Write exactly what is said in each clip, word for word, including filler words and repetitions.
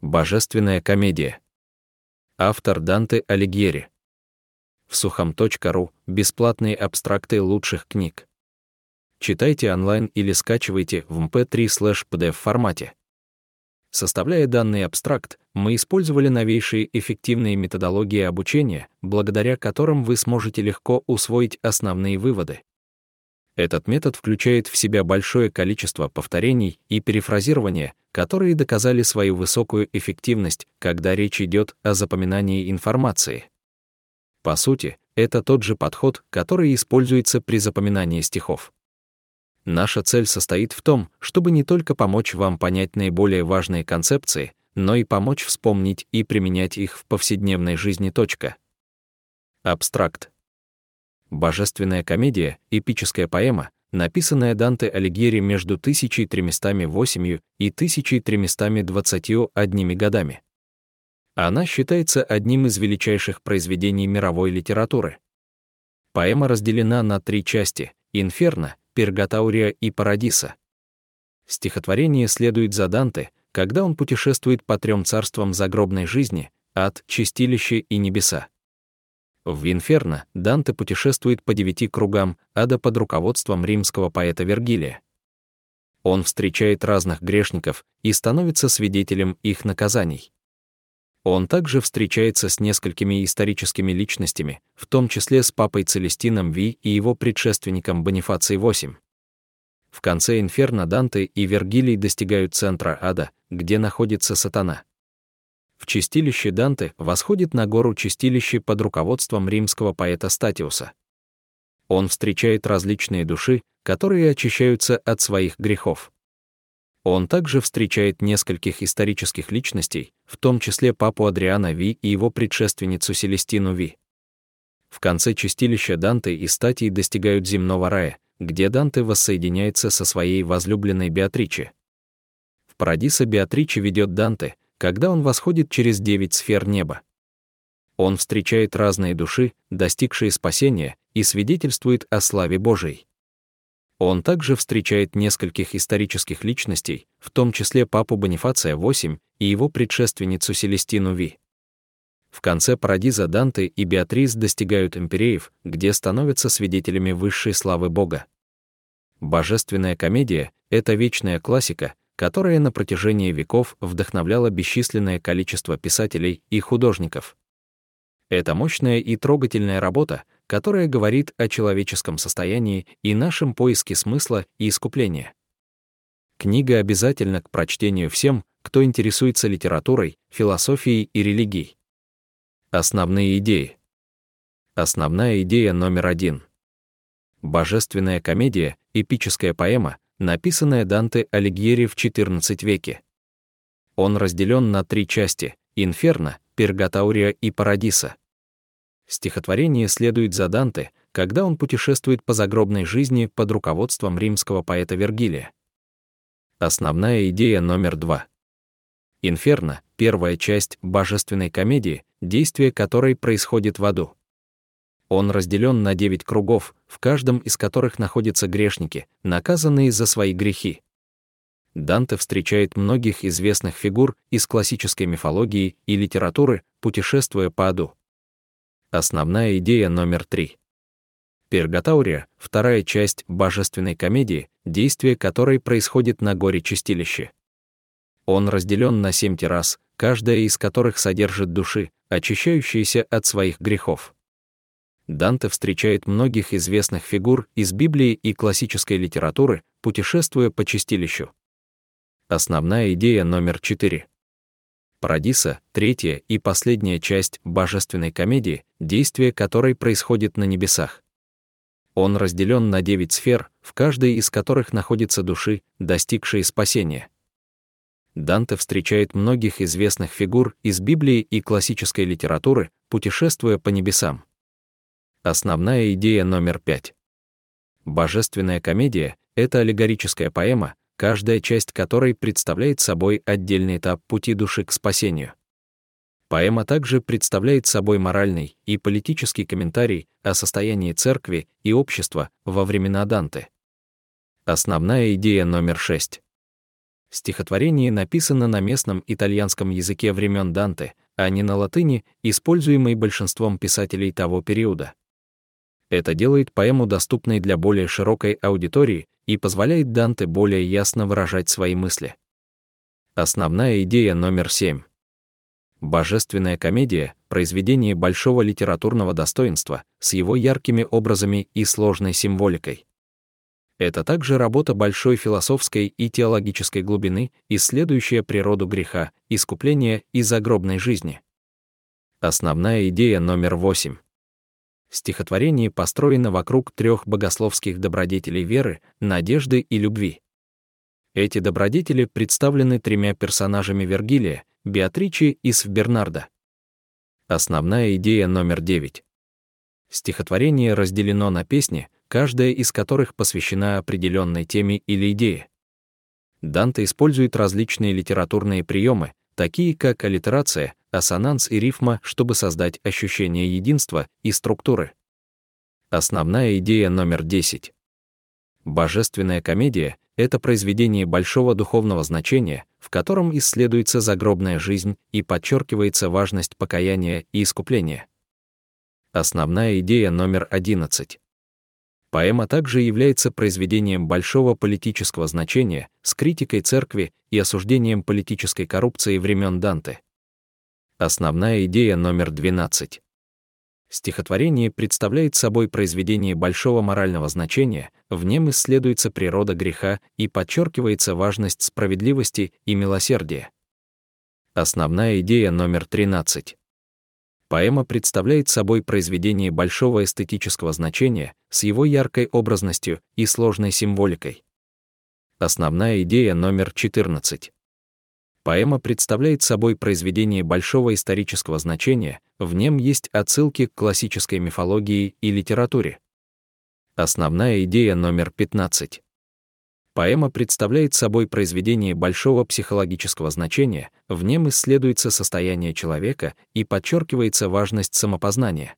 Божественная комедия. Автор Данте Алигьери. В сухом точка ру бесплатные абстракты лучших книг. Читайте онлайн или скачивайте в эм пэ три слэш пи ди эф формате. Составляя данный абстракт, мы использовали новейшие эффективные методологии обучения, благодаря которым вы сможете легко усвоить основные выводы. Этот метод включает в себя большое количество повторений и перефразирования, которые доказали свою высокую эффективность, когда речь идет о запоминании информации. По сути, это тот же подход, который используется при запоминании стихов. Наша цель состоит в том, чтобы не только помочь вам понять наиболее важные концепции, но и помочь вспомнить и применять их в повседневной жизни. Точка. Абстракт. Божественная комедия — эпическая поэма, написанная Данте Алигьери между тысяча тремястами восемью и тысяча тремястами двадцатью одними годами. Она считается одним из величайших произведений мировой литературы. Поэма разделена на три части — «Инферно», «Пергатаурия» и «Парадиса». Стихотворение следует за Данте, когда он путешествует по трем царствам загробной жизни — ад, чистилище и небеса. В «Инферно» Данте путешествует по девяти кругам ада под руководством римского поэта Вергилия. Он встречает разных грешников и становится свидетелем их наказаний. Он также встречается с несколькими историческими личностями, в том числе с папой Целестином Ви и его предшественником Бонифацием восьмым. В конце «Инферно» Данте и Вергилий достигают центра ада, где находится сатана. В чистилище Данте восходит на гору Чистилище под руководством римского поэта Статиуса. Он встречает различные души, которые очищаются от своих грехов. Он также встречает нескольких исторических личностей, в том числе папу Адриана Ви и его предшественницу Селестину Ви. В конце чистилища Данте и Статий достигают земного рая, где Данте воссоединяется со своей возлюбленной Беатриче. В Парадиса Беатриче ведет Данте, когда он восходит через девять сфер неба. Он встречает разные души, достигшие спасения, и свидетельствует о славе Божией. Он также встречает нескольких исторических личностей, в том числе папу Бонифация восьмого и его предшественницу Селестину Ви. В конце Парадиза Данте и Беатрис достигают Эмпиреев, где становятся свидетелями высшей славы Бога. Божественная комедия — это вечная классика, которая на протяжении веков вдохновляла бесчисленное количество писателей и художников. Это мощная и трогательная работа, которая говорит о человеческом состоянии и нашем поиске смысла и искупления. Книга обязательна к прочтению всем, кто интересуется литературой, философией и религией. Основные идеи. Основная идея номер один. Божественная комедия — эпическая поэма, написанная Данте Алигьери в четырнадцатом веке. Он разделен на три части — «Инферно», «Пергатаурия» и «Парадиса». Стихотворение следует за Данте, когда он путешествует по загробной жизни под руководством римского поэта Вергилия. Основная идея номер два. «Инферно» — первая часть божественной комедии, действие которой происходит в аду. Он разделен на девять кругов, в каждом из которых находятся грешники, наказанные за свои грехи. Данте встречает многих известных фигур из классической мифологии и литературы, путешествуя по аду. Основная идея номер три. «Пергатаурия» — вторая часть божественной комедии, действие которой происходит на горе Чистилище. Он разделен на семь террас, каждая из которых содержит души, очищающиеся от своих грехов. Данте встречает многих известных фигур из Библии и классической литературы, путешествуя по чистилищу. Основная идея номер четыре. «Парадиса» — третья и последняя часть божественной комедии, действие которой происходит на небесах. Он разделен на девять сфер, в каждой из которых находятся души, достигшие спасения. Данте встречает многих известных фигур из Библии и классической литературы, путешествуя по небесам. Основная идея номер пять. Божественная комедия — это аллегорическая поэма, каждая часть которой представляет собой отдельный этап пути души к спасению. Поэма также представляет собой моральный и политический комментарий о состоянии церкви и общества во времена Данте. Основная идея номер шесть. Стихотворение написано на местном итальянском языке времен Данте, а не на латыни, используемой большинством писателей того периода. Это делает поэму доступной для более широкой аудитории и позволяет Данте более ясно выражать свои мысли. Основная идея номер семь. Божественная комедия — произведение большого литературного достоинства с его яркими образами и сложной символикой. Это также работа большой философской и теологической глубины, исследующая природу греха, искупления и загробной жизни. Основная идея номер восемь. Стихотворение построено вокруг трех богословских добродетелей веры, надежды и любви. Эти добродетели представлены тремя персонажами Вергилия — Беатриче и Свбернарда. Основная идея номер девять. Стихотворение разделено на песни, каждая из которых посвящена определенной теме или идее. Данте использует различные литературные приемы, такие как аллитерация, ассонанс и рифма, чтобы создать ощущение единства и структуры. Основная идея номер десять. Божественная комедия — это произведение большого духовного значения, в котором исследуется загробная жизнь и подчеркивается важность покаяния и искупления. Основная идея номер одиннадцать. Поэма также является произведением большого политического значения с критикой церкви и осуждением политической коррупции времен Данте. Основная идея номер двенадцать. Стихотворение представляет собой произведение большого морального значения, в нем исследуется природа греха и подчеркивается важность справедливости и милосердия. Основная идея номер тринадцать. Поэма представляет собой произведение большого эстетического значения с его яркой образностью и сложной символикой. Основная идея номер четырнадцать. Поэма представляет собой произведение большого исторического значения, в нем есть отсылки к классической мифологии и литературе. Основная идея номер пятнадцать. Поэма представляет собой произведение большого психологического значения, в нем исследуется состояние человека и подчеркивается важность самопознания.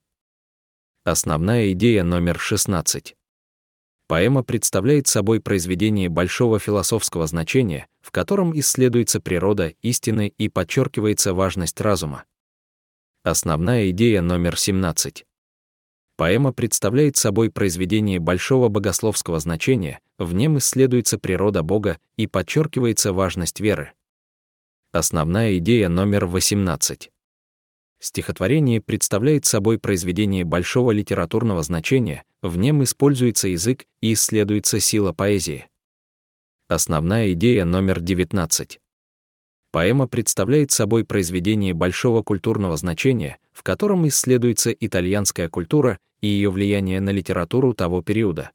Основная идея номер шестнадцать. Поэма представляет собой произведение большого философского значения, в котором исследуется природа истины и подчеркивается важность разума. Основная идея номер семнадцать. Поэма представляет собой произведение большого богословского значения, в нем исследуется природа Бога и подчеркивается важность веры. Основная идея номер восемнадцать. Стихотворение представляет собой произведение большого литературного значения, в нем используется язык и исследуется сила поэзии. Основная идея номер девятнадцать. Поэма представляет собой произведение большого культурного значения, в котором исследуется итальянская культура и ее влияние на литературу того периода.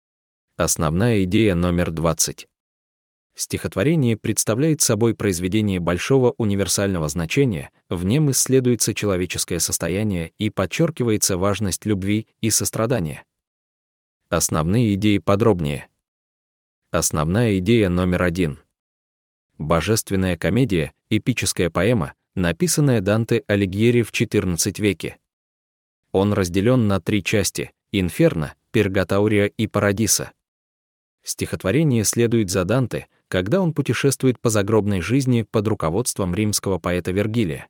Основная идея номер двадцать. Стихотворение представляет собой произведение большого универсального значения, в нем исследуется человеческое состояние и подчеркивается важность любви и сострадания. Основные идеи подробнее. Основная идея номер один. Божественная комедия — эпическая поэма, написанная Данте Алигьери в четырнадцатом веке. Он разделен на три части — Инферно, Пергатаурия и Парадиса. Стихотворение следует за Данте, когда он путешествует по загробной жизни под руководством римского поэта Вергилия.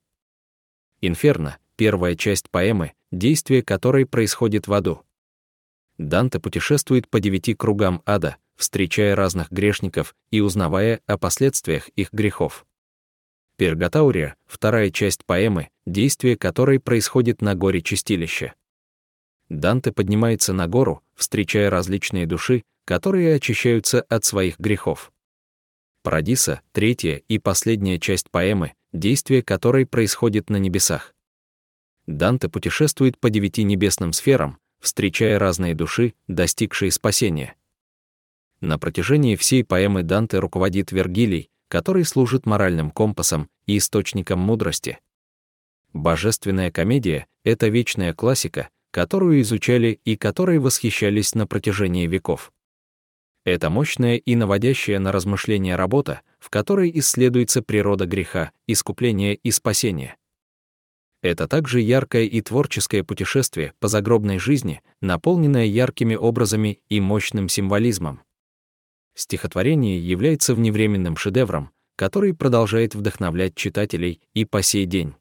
Инферно — первая часть поэмы, действие которой происходит в аду. Данте путешествует по девяти кругам ада, встречая разных грешников и узнавая о последствиях их грехов. Пергатаурия — вторая часть поэмы, действие которой происходит на горе чистилища. Данте поднимается на гору, встречая различные души, которые очищаются от своих грехов. Парадиса — третья и последняя часть поэмы, действие которой происходит на небесах. Данте путешествует по девяти небесным сферам, встречая разные души, достигшие спасения. На протяжении всей поэмы Данте руководит Вергилий, который служит моральным компасом и источником мудрости. Божественная комедия — это вечная классика, которую изучали и которой восхищались на протяжении веков. Это мощная и наводящая на размышления работа, в которой исследуется природа греха, искупления и спасения. Это также яркое и творческое путешествие по загробной жизни, наполненное яркими образами и мощным символизмом. стихотворение является вневременным шедевром, который продолжает вдохновлять читателей и по сей день.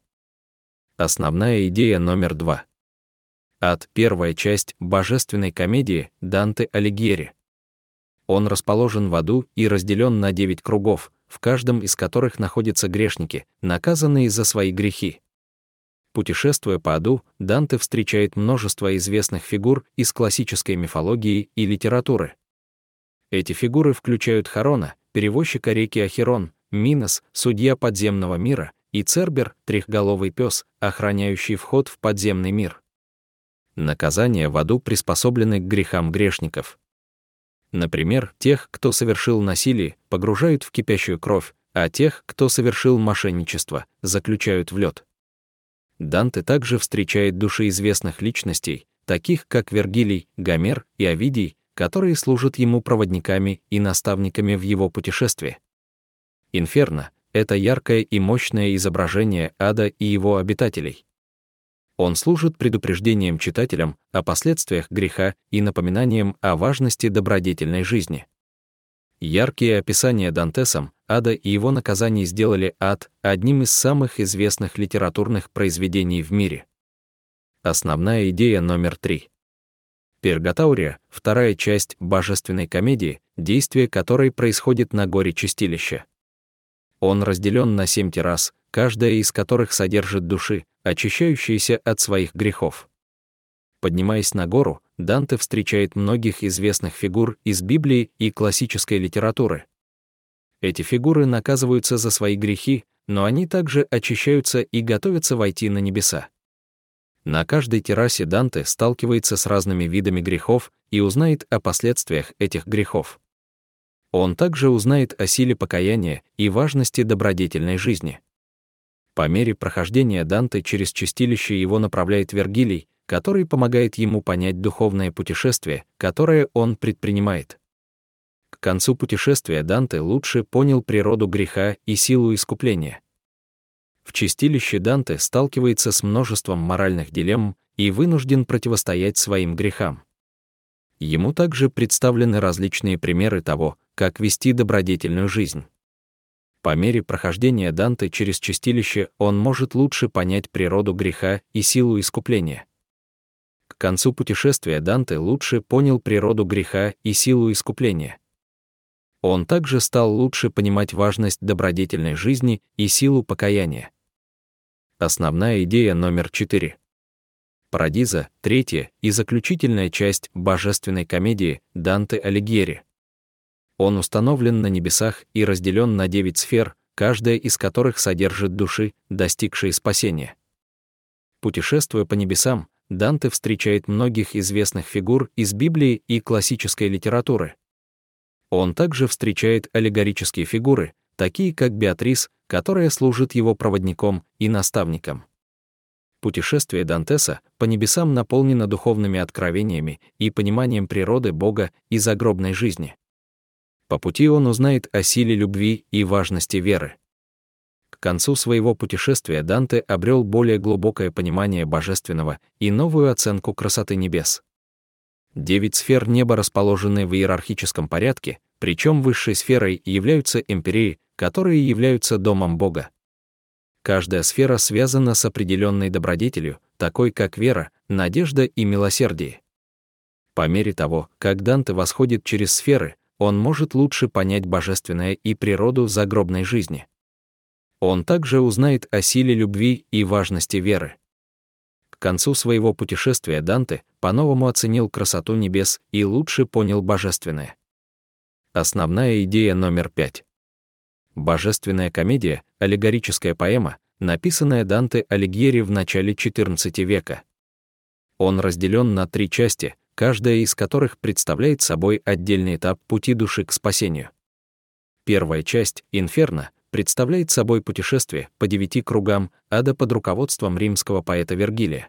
Основная идея номер два. Ад — первая часть божественной комедии Данте Алигьери. Он расположен в аду и разделен на девять кругов, в каждом из которых находятся грешники, наказанные за свои грехи. Путешествуя по аду, Данте встречает множество известных фигур из классической мифологии и литературы. Эти фигуры включают Харона, перевозчика реки Ахирон, Минос, судья подземного мира, и Цербер, трехголовый пес, охраняющий вход в подземный мир. Наказания в аду приспособлены к грехам грешников. Например, тех, кто совершил насилие, погружают в кипящую кровь, а тех, кто совершил мошенничество, заключают в лед. Данте также встречает души известных личностей, таких как Вергилий, Гомер и Овидий, которые служат ему проводниками и наставниками в его путешествии. Инферно — это яркое и мощное изображение ада и его обитателей. Он служит предупреждением читателям о последствиях греха и напоминанием о важности добродетельной жизни. Яркие описания Дантесом ада и его наказаний сделали ад одним из самых известных литературных произведений в мире. Основная идея номер три. Пергатаурия — вторая часть божественной комедии, действие которой происходит на горе Чистилища. Он разделен на семь террас, каждая из которых содержит души, очищающиеся от своих грехов. Поднимаясь на гору, Данте встречает многих известных фигур из Библии и классической литературы. Эти фигуры наказываются за свои грехи, но они также очищаются и готовятся войти на небеса. На каждой террасе Данте сталкивается с разными видами грехов и узнает о последствиях этих грехов. Он также узнает о силе покаяния и важности добродетельной жизни. По мере прохождения Данте через чистилище его направляет Вергилий, который помогает ему понять духовное путешествие, которое он предпринимает. К концу путешествия Данте лучше понял природу греха и силу искупления. В чистилище Данте сталкивается с множеством моральных дилемм и вынужден противостоять своим грехам. Ему также представлены различные примеры того, как вести добродетельную жизнь. По мере прохождения Данте через чистилище он может лучше понять природу греха и силу искупления. К концу путешествия Данте лучше понял природу греха и силу искупления. Он также стал лучше понимать важность добродетельной жизни и силу покаяния. Основная идея номер четыре. Парадиза — третья и заключительная часть божественной комедии Данте Алигьери. Он установлен на небесах и разделен на девять сфер, каждая из которых содержит души, достигшие спасения. Путешествуя по небесам, Данте встречает многих известных фигур из Библии и классической литературы. Он также встречает аллегорические фигуры, такие как Беатрис, которая служит его проводником и наставником. Путешествие Дантеса по небесам наполнено духовными откровениями и пониманием природы Бога и загробной жизни. По пути он узнает о силе любви и важности веры. К концу своего путешествия Данте обрел более глубокое понимание божественного и новую оценку красоты небес. Девять сфер неба расположены в иерархическом порядке, причем высшей сферой являются эмпирии, которые являются домом Бога. Каждая сфера связана с определенной добродетелью, такой как вера, надежда и милосердие. По мере того, как Данте восходит через сферы, он может лучше понять божественное и природу загробной жизни. Он также узнает о силе любви и важности веры. К концу своего путешествия Данте по-новому оценил красоту небес и лучше понял божественное. Основная идея номер пять. Божественная комедия — аллегорическая поэма, написанная Данте Алигьери в начале четырнадцатого века. Он разделен на три части, каждая из которых представляет собой отдельный этап пути души к спасению. Первая часть, «Инферно», представляет собой путешествие по девяти кругам ада под руководством римского поэта Вергилия.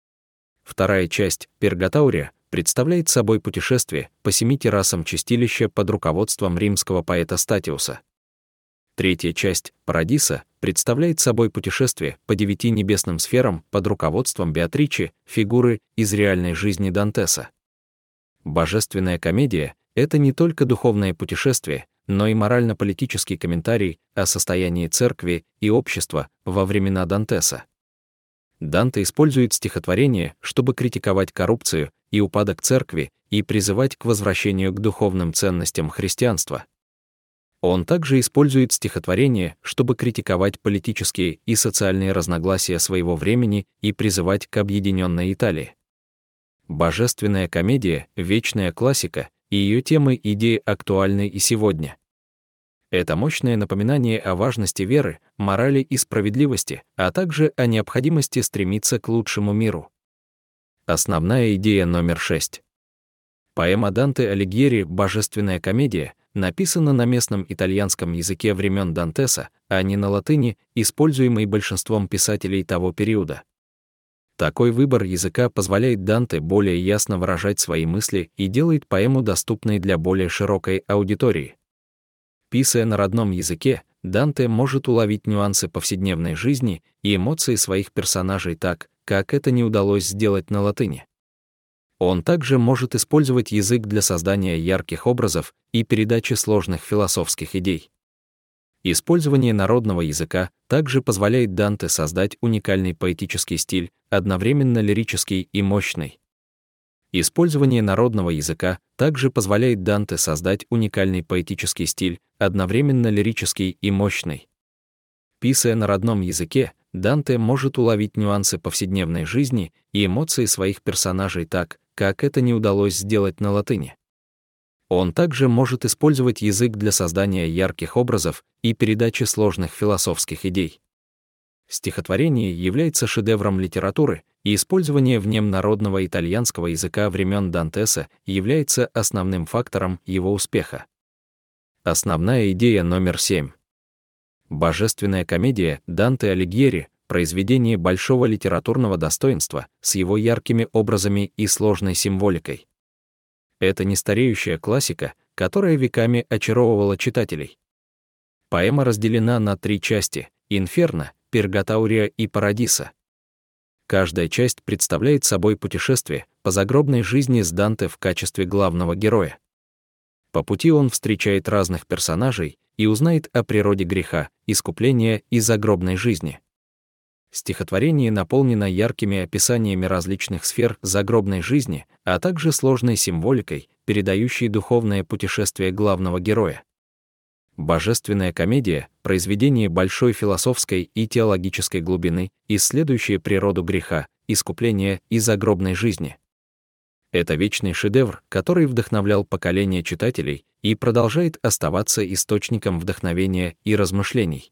Вторая часть, «Пергатаурия», представляет собой путешествие по семи террасам чистилища под руководством римского поэта Статиуса. Третья часть, «Парадиса», представляет собой путешествие по девяти небесным сферам под руководством Беатричи, фигуры из реальной жизни Дантеса. Божественная комедия это не только духовное путешествие, но и морально-политический комментарий о состоянии церкви и общества во времена Дантеса. Данте использует стихотворение, чтобы критиковать коррупцию и упадок церкви и призывать к возвращению к духовным ценностям христианства. Он также использует стихотворение, чтобы критиковать политические и социальные разногласия своего времени и призывать к объединенной Италии. Божественная комедия — вечная классика, и ее темы идеи актуальны и сегодня. Это мощное напоминание о важности веры, морали и справедливости, а также о необходимости стремиться к лучшему миру. Основная идея номер шесть. Поэма Данте Алигьери «Божественная комедия» написана на местном итальянском языке времен Дантеса, а не на латыни, используемой большинством писателей того периода. Такой выбор языка позволяет Данте более ясно выражать свои мысли и делает поэму доступной для более широкой аудитории. Писая на родном языке, Данте может уловить нюансы повседневной жизни и эмоции своих персонажей так, как это не удалось сделать на латыни. Он также может использовать язык для создания ярких образов и передачи сложных философских идей. Использование народного языка также позволяет Данте создать уникальный поэтический стиль, одновременно лирический и мощный. Использование народного языка также позволяет Данте создать уникальный поэтический стиль, одновременно лирический и мощный. Писая на родном языке, Данте может уловить нюансы повседневной жизни и эмоции своих персонажей так, как это не удалось сделать на латыни. Он также может использовать язык для создания ярких образов и передачи сложных философских идей. Стихотворение является шедевром литературы, и использование в нем народного итальянского языка времен Дантеса является основным фактором его успеха. Основная идея номер семь. Божественная комедия Данте Алигьери — произведение большого литературного достоинства с его яркими образами и сложной символикой. Это нестареющая классика, которая веками очаровывала читателей. Поэма разделена на три части — Инферно, Пургатория и Парадиса. Каждая часть представляет собой путешествие по загробной жизни с Данте в качестве главного героя. По пути он встречает разных персонажей и узнает о природе греха, искупления и загробной жизни. Стихотворение наполнено яркими описаниями различных сфер загробной жизни, а также сложной символикой, передающей духовное путешествие главного героя. Божественная комедия — произведение большой философской и теологической глубины, исследующее природу греха, искупления и загробной жизни. Это вечный шедевр, который вдохновлял поколения читателей и продолжает оставаться источником вдохновения и размышлений.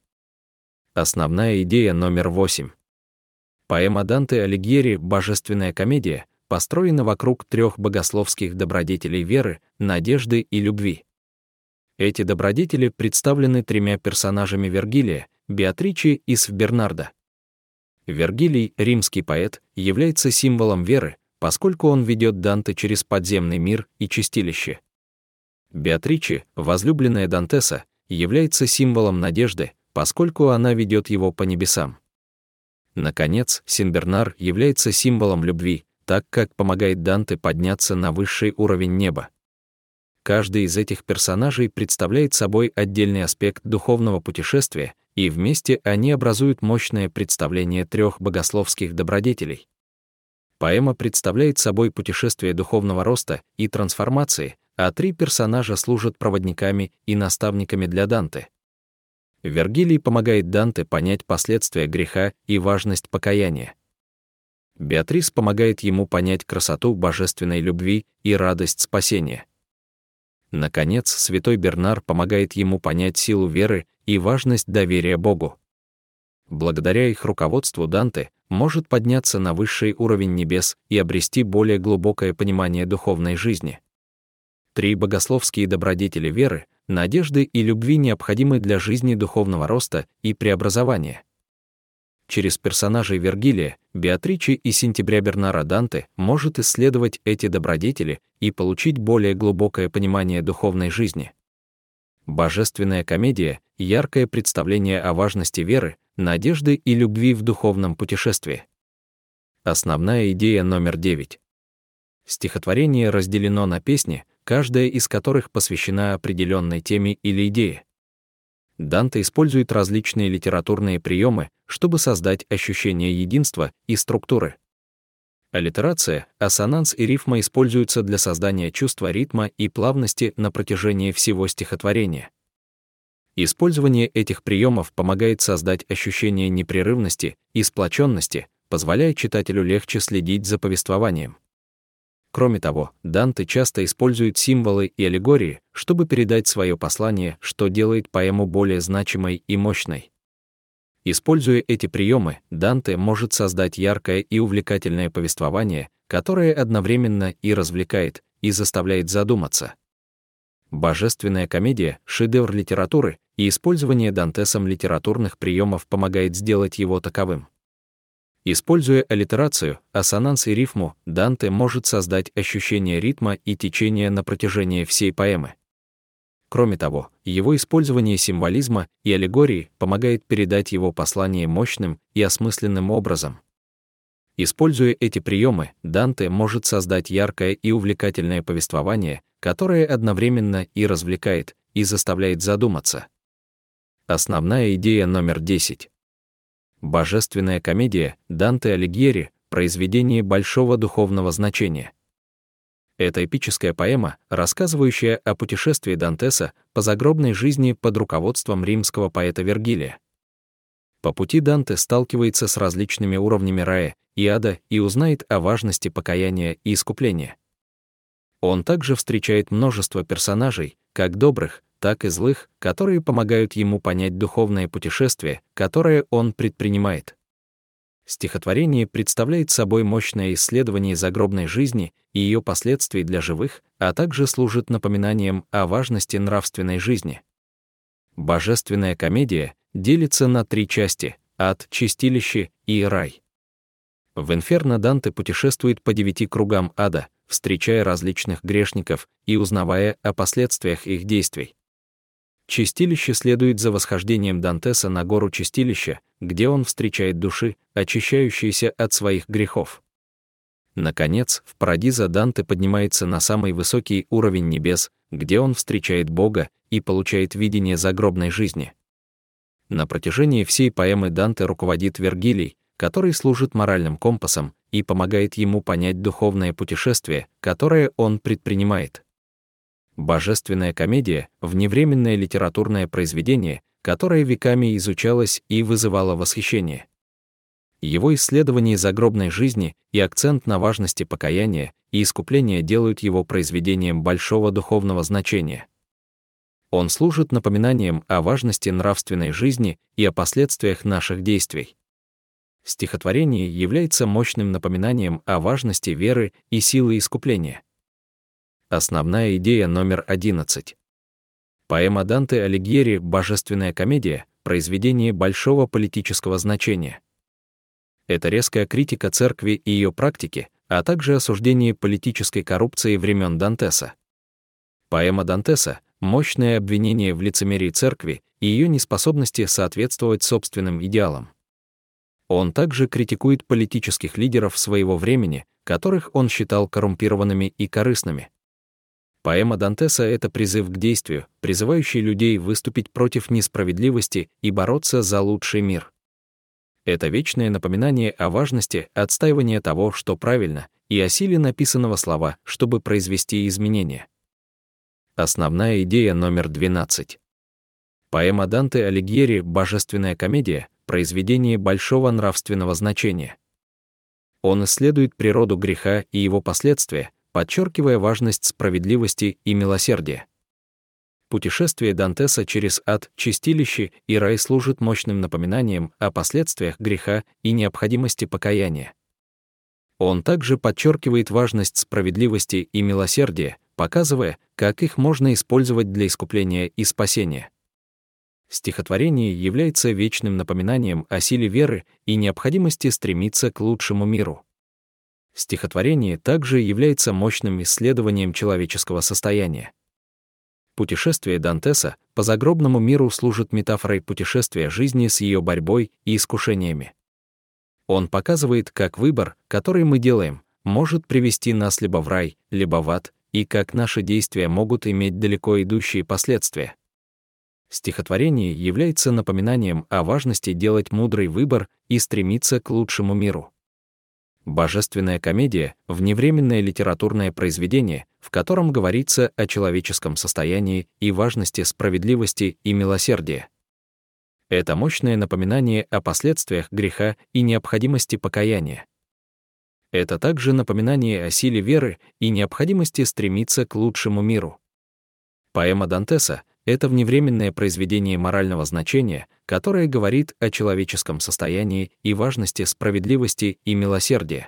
Основная идея номер восемь. Поэма Данте Алигьери «Божественная комедия» построена вокруг трех богословских добродетелей веры, надежды и любви. Эти добродетели представлены тремя персонажами Вергилия, Беатриче и Свбернарда. Вергилий, римский поэт, является символом веры, поскольку он ведет Данте через подземный мир и чистилище. Беатриче, возлюбленная Дантеса, является символом надежды, поскольку она ведет его по небесам. Наконец, Синбернар является символом любви, так как помогает Данте подняться на высший уровень неба. Каждый из этих персонажей представляет собой отдельный аспект духовного путешествия, и вместе они образуют мощное представление трех богословских добродетелей. Поэма представляет собой путешествие духовного роста и трансформации, а три персонажа служат проводниками и наставниками для Данте. Вергилий помогает Данте понять последствия греха и важность покаяния. Беатрис помогает ему понять красоту божественной любви и радость спасения. Наконец, святой Бернар помогает ему понять силу веры и важность доверия Богу. Благодаря их руководству Данте может подняться на высший уровень небес и обрести более глубокое понимание духовной жизни. Три богословские добродетели веры, надежды и любви необходимы для жизни духовного роста и преобразования. Через персонажей Вергилия, Беатриче и Сентября Бернара Данте может исследовать эти добродетели и получить более глубокое понимание духовной жизни. Божественная комедия — яркое представление о важности веры, надежды и любви в духовном путешествии. Основная идея номер девять. Стихотворение разделено на песни, каждая из которых посвящена определенной теме или идее. Данте использует различные литературные приемы, чтобы создать ощущение единства и структуры. Аллитерация, ассонанс и рифма используются для создания чувства ритма и плавности на протяжении всего стихотворения. Использование этих приемов помогает создать ощущение непрерывности и сплоченности, позволяя читателю легче следить за повествованием. Кроме того, Данте часто использует символы и аллегории, чтобы передать свое послание, что делает поэму более значимой и мощной. Используя эти приемы, Данте может создать яркое и увлекательное повествование, которое одновременно и развлекает, и заставляет задуматься. Божественная комедия — шедевр литературы, и использование Дантесом литературных приемов помогает сделать его таковым. Используя аллитерацию, ассонанс и рифму, Данте может создать ощущение ритма и течения на протяжении всей поэмы. Кроме того, его использование символизма и аллегории помогает передать его послание мощным и осмысленным образом. Используя эти приемы, Данте может создать яркое и увлекательное повествование, которое одновременно и развлекает, и заставляет задуматься. Основная идея номер десять. Божественная комедия Данте Алигьери — произведение большого духовного значения. Это эпическая поэма, рассказывающая о путешествии Дантеса по загробной жизни под руководством римского поэта Вергилия. По пути Данте сталкивается с различными уровнями рая и ада и узнает о важности покаяния и искупления. Он также встречает множество персонажей, как добрых, так и злых, которые помогают ему понять духовное путешествие, которое он предпринимает. Стихотворение представляет собой мощное исследование загробной жизни и ее последствий для живых, а также служит напоминанием о важности нравственной жизни. Божественная комедия делится на три части — ад, чистилище и рай. В Инферно Данте путешествует по девяти кругам ада, встречая различных грешников и узнавая о последствиях их действий. Чистилище следует за восхождением Дантеса на гору Чистилища, где он встречает души, очищающиеся от своих грехов. Наконец, в Парадизо Данте поднимается на самый высокий уровень небес, где он встречает Бога и получает видение загробной жизни. На протяжении всей поэмы Данте руководит Вергилий, который служит моральным компасом и помогает ему понять духовное путешествие, которое он предпринимает. Божественная комедия — вневременное литературное произведение, которое веками изучалось и вызывало восхищение. Его исследование загробной жизни и акцент на важности покаяния и искупления делают его произведением большого духовного значения. Он служит напоминанием о важности нравственной жизни и о последствиях наших действий. Стихотворение является мощным напоминанием о важности веры и силы искупления. Основная идея номер одиннадцать. Поэма Данте Алигьери «Божественная комедия» — произведение большого политического значения. Это резкая критика церкви и ее практики, а также осуждение политической коррупции времен Дантеса. Поэма Дантеса — мощное обвинение в лицемерии церкви и ее неспособности соответствовать собственным идеалам. Он также критикует политических лидеров своего времени, которых он считал коррумпированными и корыстными. Поэма Дантеса — это призыв к действию, призывающий людей выступить против несправедливости и бороться за лучший мир. Это вечное напоминание о важности отстаивания того, что правильно, и о силе написанного слова, чтобы произвести изменения. Основная идея номер двенадцать. Поэма Данте Алигьери «Божественная комедия» — произведение большого нравственного значения. Он исследует природу греха и его последствия, подчеркивая важность справедливости и милосердия. Путешествие Дантеса через ад, чистилище и рай служит мощным напоминанием о последствиях греха и необходимости покаяния. Он также подчеркивает важность справедливости и милосердия, показывая, как их можно использовать для искупления и спасения. Стихотворение является вечным напоминанием о силе веры и необходимости стремиться к лучшему миру. Стихотворение также является мощным исследованием человеческого состояния. Путешествие Дантеса по загробному миру служит метафорой путешествия жизни с ее борьбой и искушениями. Он показывает, как выбор, который мы делаем, может привести нас либо в рай, либо в ад, и как наши действия могут иметь далеко идущие последствия. Стихотворение является напоминанием о важности делать мудрый выбор и стремиться к лучшему миру. Божественная комедия — вневременное литературное произведение, в котором говорится о человеческом состоянии и важности справедливости и милосердия. Это мощное напоминание о последствиях греха и необходимости покаяния. Это также напоминание о силе веры и необходимости стремиться к лучшему миру. Поэма Дантеса — это вневременное произведение морального значения, которое говорит о человеческом состоянии и важности справедливости и милосердия.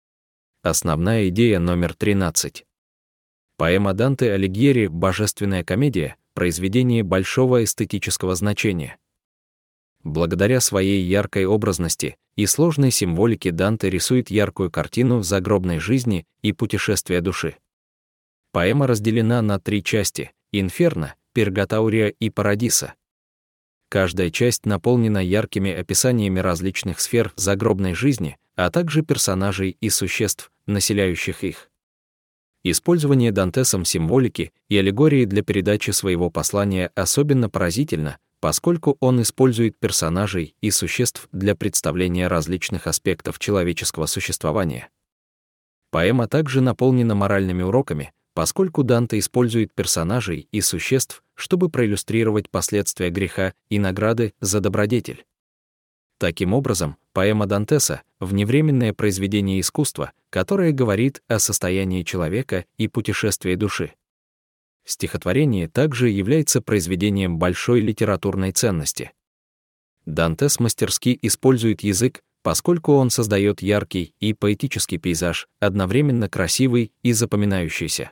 Основная идея номер тринадцать. Поэма Данте Алигьери «Божественная комедия» — произведение большого эстетического значения. Благодаря своей яркой образности и сложной символике Данте рисует яркую картину загробной жизни и путешествия души. Поэма разделена на три части — Инферно, Пергатаурия и Парадиса. Каждая часть наполнена яркими описаниями различных сфер загробной жизни, а также персонажей и существ, населяющих их. Использование Дантесом символики и аллегории для передачи своего послания особенно поразительно, поскольку он использует персонажей и существ для представления различных аспектов человеческого существования. Поэма также наполнена моральными уроками, поскольку Данте использует персонажей и существ, чтобы проиллюстрировать последствия греха и награды за добродетель. Таким образом, поэма Дантеса — вневременное произведение искусства, которое говорит о состоянии человека и путешествии души. Стихотворение также является произведением большой литературной ценности. Дантес мастерски использует язык, поскольку он создает яркий и поэтический пейзаж, одновременно красивый и запоминающийся.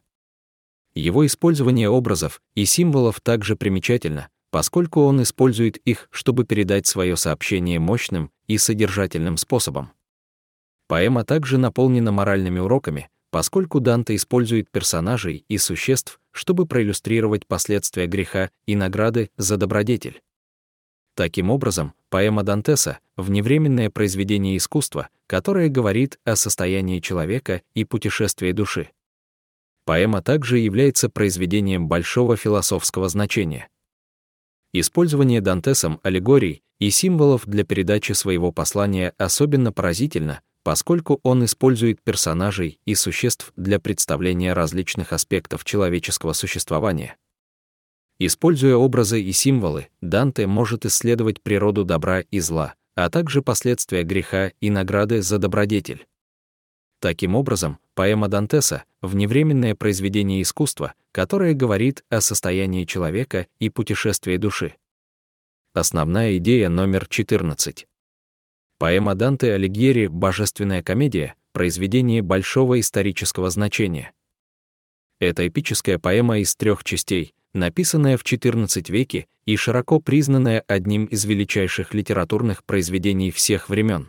Его использование образов и символов также примечательно, поскольку он использует их, чтобы передать свое сообщение мощным и содержательным способом. Поэма также наполнена моральными уроками, поскольку Данте использует персонажей и существ, чтобы проиллюстрировать последствия греха и награды за добродетель. Таким образом, поэма Дантеса — вневременное произведение искусства, которое говорит о состоянии человека и путешествии души. Поэма также является произведением большого философского значения. Использование Дантесом аллегорий и символов для передачи своего послания особенно поразительно, поскольку он использует персонажей и существ для представления различных аспектов человеческого существования. Используя образы и символы, Данте может исследовать природу добра и зла, а также последствия греха и награды за добродетель. Таким образом, поэма Дантеса — вневременное произведение искусства, которое говорит о состоянии человека и путешествии души. Основная идея номер четырнадцать. Поэма Данте Алигьери «Божественная комедия» — произведение большого исторического значения. Это эпическая поэма из трех частей, написанная в четырнадцатом веке и широко признанная одним из величайших литературных произведений всех времен.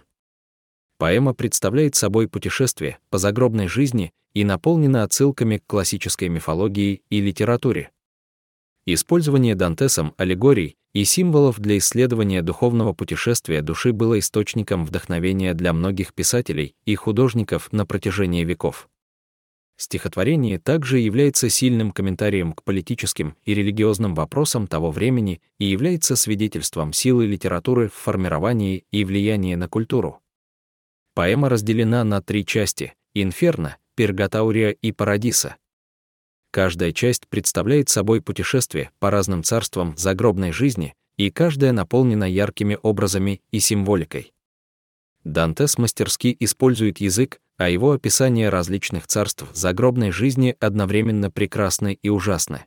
Поэма представляет собой путешествие по загробной жизни и наполнена отсылками к классической мифологии и литературе. Использование Дантесом аллегорий и символов для исследования духовного путешествия души было источником вдохновения для многих писателей и художников на протяжении веков. Стихотворение также является сильным комментарием к политическим и религиозным вопросам того времени и является свидетельством силы литературы в формировании и влиянии на культуру. Поэма разделена на три части — Инферно, Пергатаурия и Парадиса. Каждая часть представляет собой путешествие по разным царствам загробной жизни, и каждая наполнена яркими образами и символикой. Дантес мастерски использует язык, а его описания различных царств загробной жизни одновременно прекрасны и ужасны.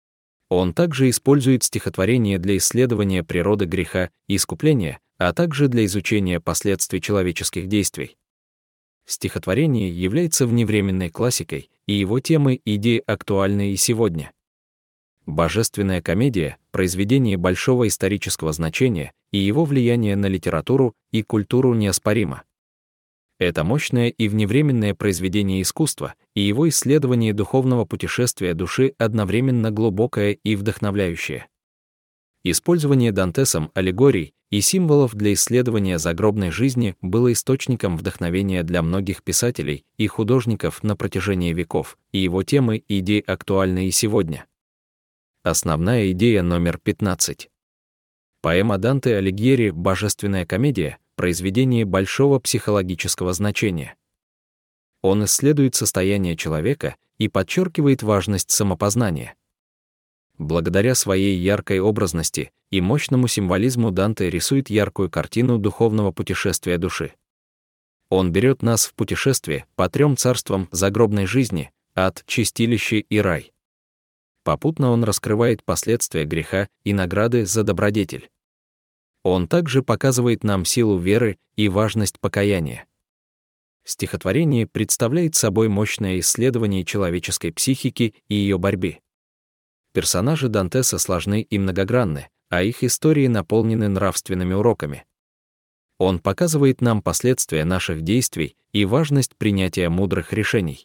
Он также использует стихотворение для исследования природы греха и искупления, а также для изучения последствий человеческих действий. Стихотворение является вневременной классикой, и его темы и идеи актуальны и сегодня. «Божественная комедия» — произведение большого исторического значения, и его влияние на литературу и культуру неоспоримо. Это мощное и вневременное произведение искусства, и его исследование духовного путешествия души одновременно глубокое и вдохновляющее. Использование Дантесом аллегорий и символов для исследования загробной жизни было источником вдохновения для многих писателей и художников на протяжении веков, и его темы и идеи актуальны и сегодня. Основная идея номер пятнадцать. Поэма Данте Алигьери «Божественная комедия» — произведение большого психологического значения. Он исследует состояние человека и подчеркивает важность самопознания. Благодаря своей яркой образности и мощному символизму Данте рисует яркую картину духовного путешествия души. Он берет нас в путешествие по трем царствам загробной жизни — ад, чистилище и рай. Попутно он раскрывает последствия греха и награды за добродетель. Он также показывает нам силу веры и важность покаяния. Стихотворение представляет собой мощное исследование человеческой психики и ее борьбы. Персонажи Дантеса сложны и многогранны, а их истории наполнены нравственными уроками. Он показывает нам последствия наших действий и важность принятия мудрых решений.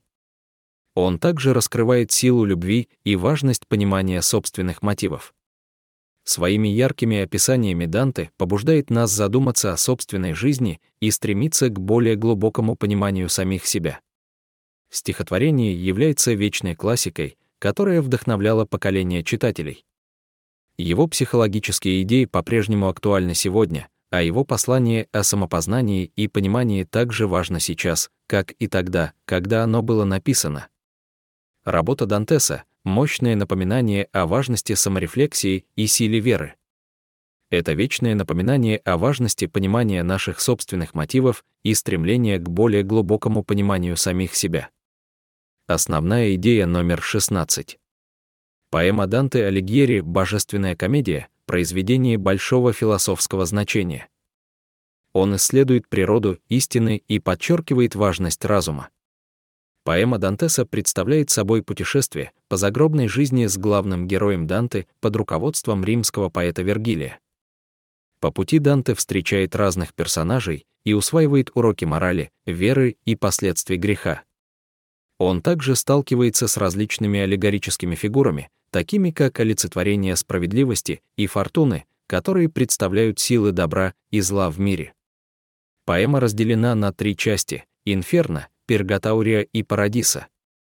Он также раскрывает силу любви и важность понимания собственных мотивов. Своими яркими описаниями Данте побуждает нас задуматься о собственной жизни и стремиться к более глубокому пониманию самих себя. Стихотворение является вечной классикой, которая вдохновляла поколение читателей. Его психологические идеи по-прежнему актуальны сегодня, а его послание о самопознании и понимании также важно сейчас, как и тогда, когда оно было написано. Работа Дантеса — мощное напоминание о важности саморефлексии и силе веры. Это вечное напоминание о важности понимания наших собственных мотивов и стремления к более глубокому пониманию самих себя. Основная идея номер шестнадцать. Поэма Данте Алигьери «Божественная комедия» — произведение большого философского значения. Он исследует природу истины и подчеркивает важность разума. Поэма Дантеса представляет собой путешествие по загробной жизни с главным героем Данте под руководством римского поэта Вергилия. По пути Данте встречает разных персонажей и усваивает уроки морали, веры и последствий греха. Он также сталкивается с различными аллегорическими фигурами, такими как олицетворение справедливости и фортуны, которые представляют силы добра и зла в мире. Поэма разделена на три части — Инферно, Пергатаурия и Парадиса.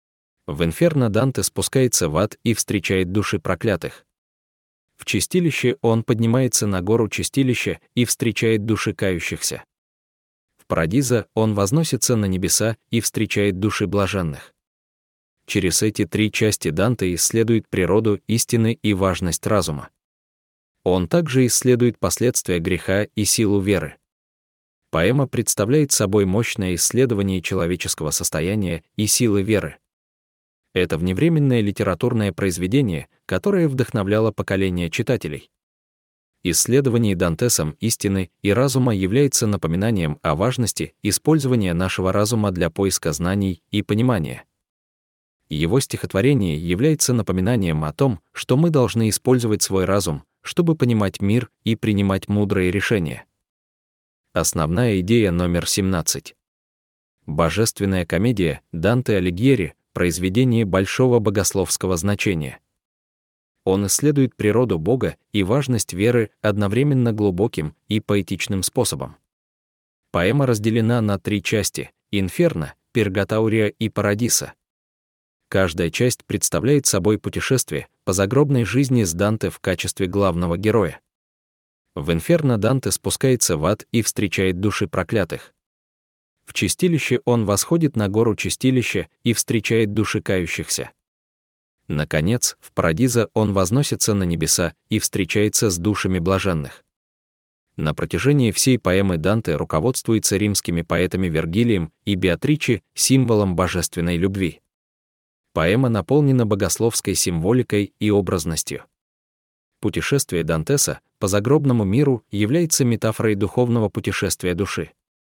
В Инферно Данте спускается в ад и встречает души проклятых. В Чистилище он поднимается на гору Чистилища и встречает души кающихся. В Парадиза он возносится на небеса и встречает души блаженных. Через эти три части Данте исследует природу истины и важность разума. Он также исследует последствия греха и силу веры. Поэма представляет собой мощное исследование человеческого состояния и силы веры. Это вневременное литературное произведение, которое вдохновляло поколение читателей. Исследование Дантесом истины и разума является напоминанием о важности использования нашего разума для поиска знаний и понимания. Его стихотворение является напоминанием о том, что мы должны использовать свой разум, чтобы понимать мир и принимать мудрые решения. Основная идея номер семнадцать. Божественная комедия Данте Алигьери — произведение большого богословского значения. Он исследует природу Бога и важность веры одновременно глубоким и поэтичным способом. Поэма разделена на три части — Инферно, Пергатаурия и Парадиса. Каждая часть представляет собой путешествие по загробной жизни с Данте в качестве главного героя. В Инферно Данте спускается в ад и встречает души проклятых. В Чистилище он восходит на гору Чистилища и встречает души кающихся. Наконец, в Парадиза он возносится на небеса и встречается с душами блаженных. На протяжении всей поэмы Данте руководствуется римскими поэтами Вергилием и Беатриче символом божественной любви. Поэма наполнена богословской символикой и образностью. Путешествие Дантеса по загробному миру является метафорой духовного путешествия души.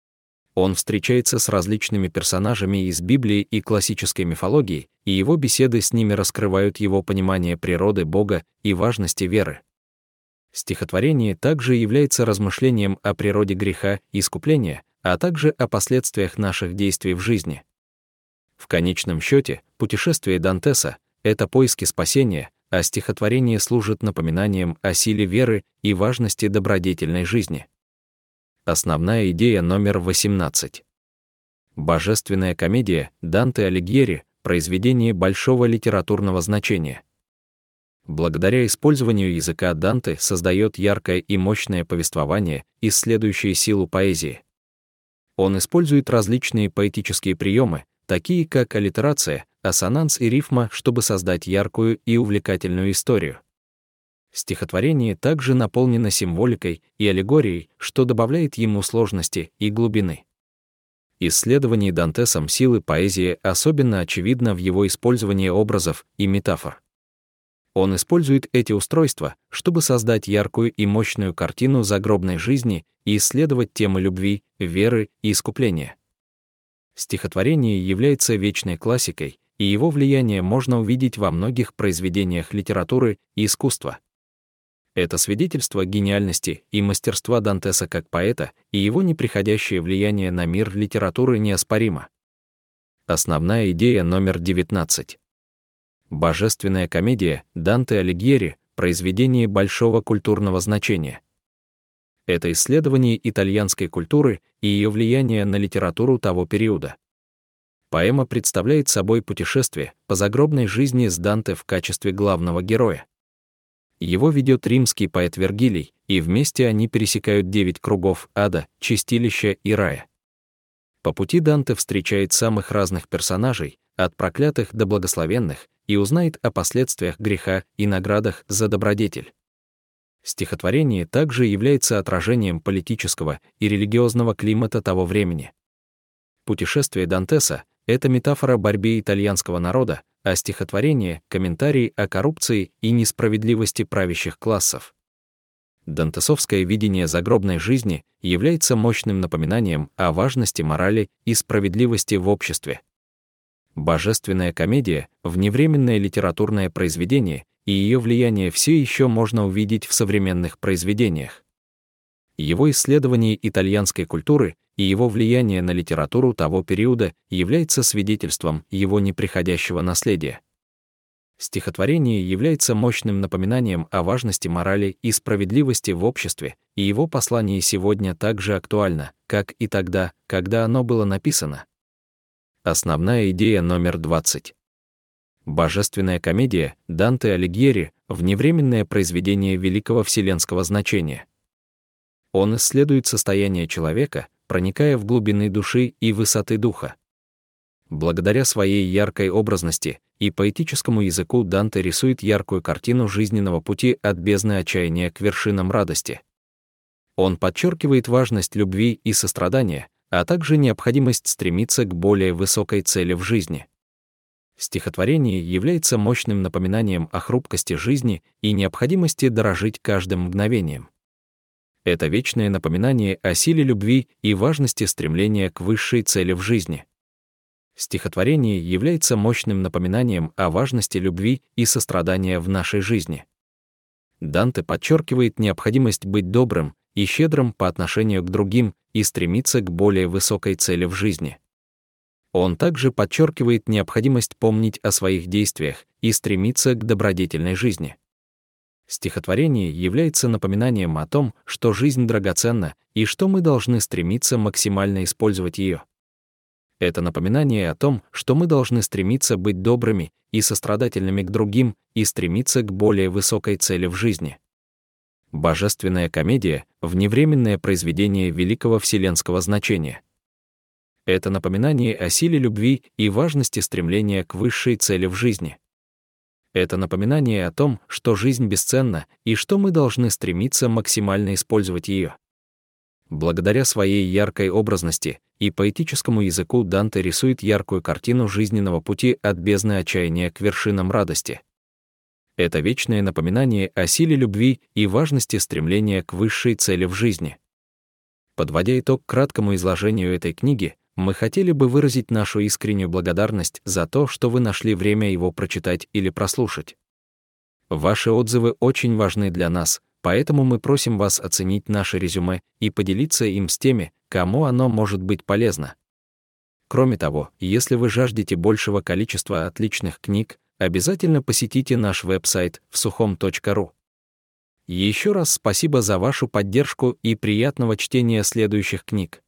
Он встречается с различными персонажами из Библии и классической мифологии, и его беседы с ними раскрывают его понимание природы Бога и важности веры. Стихотворение также является размышлением о природе греха и искупления, а также о последствиях наших действий в жизни. В конечном счете, путешествие Дантеса — это поиски спасения, а стихотворение служит напоминанием о силе веры и важности добродетельной жизни. Основная идея номер восемнадцать. Божественная комедия Данте Алигьери — произведение большого литературного значения. Благодаря использованию языка Данте создает яркое и мощное повествование, исследующее силу поэзии. Он использует различные поэтические приемы, такие как аллитерация, ассонанс и рифма, чтобы создать яркую и увлекательную историю. Стихотворение также наполнено символикой и аллегорией, что добавляет ему сложности и глубины. Исследование Дантесом силы поэзии особенно очевидно в его использовании образов и метафор. Он использует эти устройства, чтобы создать яркую и мощную картину загробной жизни и исследовать темы любви, веры и искупления. Стихотворение является вечной классикой, и его влияние можно увидеть во многих произведениях литературы и искусства. Это свидетельство гениальности и мастерства Дантеса как поэта, и его неприходящее влияние на мир литературы неоспоримо. Основная идея номер девятнадцать. Божественная комедия Данте Алигьери — произведение большого культурного значения. Это исследование итальянской культуры и ее влияния на литературу того периода. Поэма представляет собой путешествие по загробной жизни с Данте в качестве главного героя. Его ведет римский поэт Вергилий, и вместе они пересекают девять кругов ада, чистилища и рая. По пути Данте встречает самых разных персонажей, от проклятых до благословенных, и узнает о последствиях греха и наградах за добродетель. Стихотворение также является отражением политического и религиозного климата того времени. Путешествие Дантеса — это метафора борьбы итальянского народа, а стихотворение — комментарий о коррупции и несправедливости правящих классов. Дантесовское видение загробной жизни является мощным напоминанием о важности морали и справедливости в обществе. Божественная комедия — вневременное литературное произведение, и ее влияние все еще можно увидеть в современных произведениях. Его исследование итальянской культуры и его влияние на литературу того периода является свидетельством его неприходящего наследия. Стихотворение является мощным напоминанием о важности морали и справедливости в обществе, и его послание сегодня так же актуально, как и тогда, когда оно было написано. Основная идея номер двадцать. Божественная комедия Данте Алигьери — вневременное произведение великого вселенского значения. Он исследует состояние человека, проникая в глубины души и высоты духа. Благодаря своей яркой образности и поэтическому языку Данте рисует яркую картину жизненного пути от бездны отчаяния к вершинам радости. Он подчеркивает важность любви и сострадания, а также необходимость стремиться к более высокой цели в жизни. Стихотворение является мощным напоминанием о хрупкости жизни и необходимости дорожить каждым мгновением. Это вечное напоминание о силе любви и важности стремления к высшей цели в жизни. Стихотворение является мощным напоминанием о важности любви и сострадания в нашей жизни. Данте подчеркивает необходимость быть добрым и щедрым по отношению к другим и стремиться к более высокой цели в жизни. Он также подчеркивает необходимость помнить о своих действиях и стремиться к добродетельной жизни. Стихотворение является напоминанием о том, что жизнь драгоценна и что мы должны стремиться максимально использовать ее. Это напоминание о том, что мы должны стремиться быть добрыми и сострадательными к другим и стремиться к более высокой цели в жизни. Божественная комедия — вневременное произведение великого вселенского значения. Это напоминание о силе любви и важности стремления к высшей цели в жизни. Это напоминание о том, что жизнь бесценна и что мы должны стремиться максимально использовать ее. Благодаря своей яркой образности и поэтическому языку Данте рисует яркую картину жизненного пути от бездны отчаяния к вершинам радости. Это вечное напоминание о силе любви и важности стремления к высшей цели в жизни. Подводя итог краткому изложению этой книги, мы хотели бы выразить нашу искреннюю благодарность за то, что вы нашли время его прочитать или прослушать. Ваши отзывы очень важны для нас, поэтому мы просим вас оценить наше резюме и поделиться им с теми, кому оно может быть полезно. Кроме того, если вы жаждете большего количества отличных книг, обязательно посетите наш веб-сайт всухом точка ру. Еще раз спасибо за вашу поддержку и приятного чтения следующих книг.